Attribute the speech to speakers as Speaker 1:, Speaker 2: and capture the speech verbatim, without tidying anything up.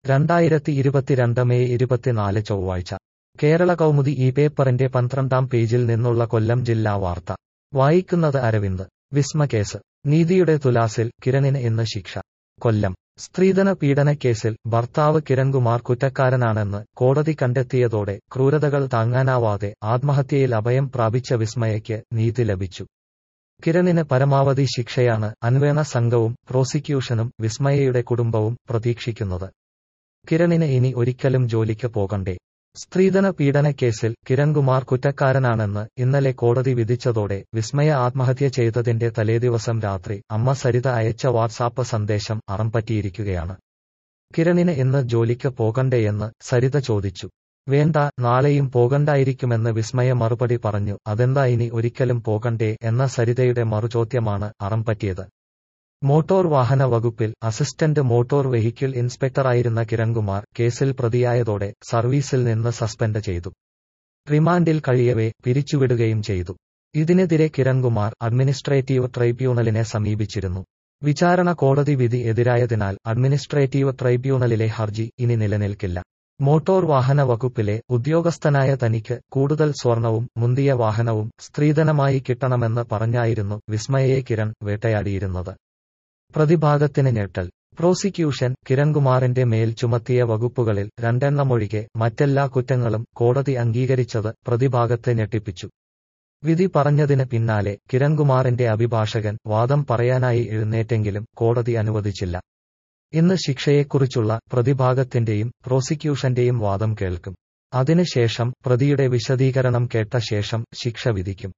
Speaker 1: രണ്ടായിരത്തി ഇരുപത്തിരണ്ട് മെയ് ഇരുപത്തിനാല് ചൊവ്വാഴ്ച കേരള കൗമുദി ഈ പേപ്പറിന്റെ പന്ത്രണ്ടാം പേജിൽ നിന്നുള്ള കൊല്ലം ജില്ലാ വാർത്ത വായിക്കുന്നത് അരവിന്ദ്. വിസ്മകേസ് നീതിയുടെ തുലാസിൽ, കിരണിന് ഇന്ന് ശിക്ഷ. കൊല്ലം സ്ത്രീധന പീഡനക്കേസിൽ ഭർത്താവ് കിരൺകുമാർ കുറ്റക്കാരനാണെന്ന് കോടതി കണ്ടെത്തിയതോടെ ക്രൂരതകൾ താങ്ങാനാവാതെ ആത്മഹത്യയിൽ അഭയം പ്രാപിച്ച വിസ്മയയ്ക്ക് നീതി ലഭിച്ചു. കിരണിന് പരമാവധി ശിക്ഷയാണ് അന്വേഷണ സംഘവും പ്രോസിക്യൂഷനും വിസ്മയയുടെ കുടുംബവും പ്രതീക്ഷിക്കുന്നത്. കിരണിന് ഇനി ഒരിക്കലും ജോലിക്ക് പോകണ്ടേ? സ്ത്രീധന പീഡനക്കേസിൽ കിരൺകുമാർ കുറ്റക്കാരനാണെന്ന് ഇന്നലെ കോടതി വിധിച്ചതോടെ വിസ്മയ ആത്മഹത്യ ചെയ്തതിന്റെ തലേദിവസം രാത്രി അമ്മ സരിത അയച്ച വാട്സാപ്പ് സന്ദേശം അറംപറ്റിയിരിക്കുകയാണ്. കിരണിന് ഇന്ന് ജോലിക്ക് പോകണ്ടേയെന്ന് സരിത ചോദിച്ചു. വേണ്ട, നാളെയും പോകണ്ടായിരിക്കുമെന്ന് വിസ്മയ മറുപടി പറഞ്ഞു. അതെന്താ ഇനി ഒരിക്കലും പോകണ്ടേ എന്ന സരിതയുടെ മറുചോദ്യമാണ് അറംപറ്റിയത്. മോട്ടോർ വാഹന വകുപ്പിൽ അസിസ്റ്റന്റ് മോട്ടോർ വെഹിക്കിൾ ഇൻസ്പെക്ടറായിരുന്ന കിരൺകുമാർ കേസിൽ പ്രതിയായതോടെ സർവീസിൽ നിന്ന് സസ്പെൻഡ് ചെയ്തു. റിമാൻഡിൽ കഴിയവേ പിരിച്ചുവിടുകയും ചെയ്തു. ഇതിനെതിരെ കിരൺകുമാർ അഡ്മിനിസ്ട്രേറ്റീവ് ട്രൈബ്യൂണലിനെ സമീപിച്ചിരുന്നു. വിചാരണ കോടതി വിധി എതിരായതിനാൽ അഡ്മിനിസ്ട്രേറ്റീവ് ട്രൈബ്യൂണലിലെ ഹർജി ഇനി നിലനിൽക്കില്ല. മോട്ടോർ വാഹന വകുപ്പിലെ ഉദ്യോഗസ്ഥനായ തനിക്ക് കൂടുതൽ സ്വർണവും മുന്തിയ വാഹനവും സ്ത്രീധനമായി കിട്ടണമെന്ന് പറഞ്ഞായിരുന്നു വിസ്മയയെ കിരൺ വേട്ടയാടിയിരുന്നത്. പ്രതിഭാഗത്തിന് ഞെട്ടൽ. പ്രോസിക്യൂഷൻ കിരൺകുമാറിന്റെ മേൽ ചുമത്തിയ വകുപ്പുകളിൽ രണ്ടെണ്ണമൊഴികെ മറ്റെല്ലാ കുറ്റങ്ങളും കോടതി അംഗീകരിച്ചത് പ്രതിഭാഗത്തെ ഞെട്ടിപ്പിച്ചു. വിധി പറഞ്ഞതിന് പിന്നാലെ കിരൺകുമാറിന്റെ അഭിഭാഷകൻ വാദം പറയാനായി എഴുന്നേറ്റെങ്കിലും കോടതി അനുവദിച്ചില്ല. ഇന്ന് ശിക്ഷയെക്കുറിച്ചുള്ള പ്രതിഭാഗത്തിന്റെയും പ്രോസിക്യൂഷന്റെയും വാദം കേൾക്കും. അതിനുശേഷം പ്രതിയുടെ വിശദീകരണം കേട്ട ശേഷം ശിക്ഷ വിധിക്കും.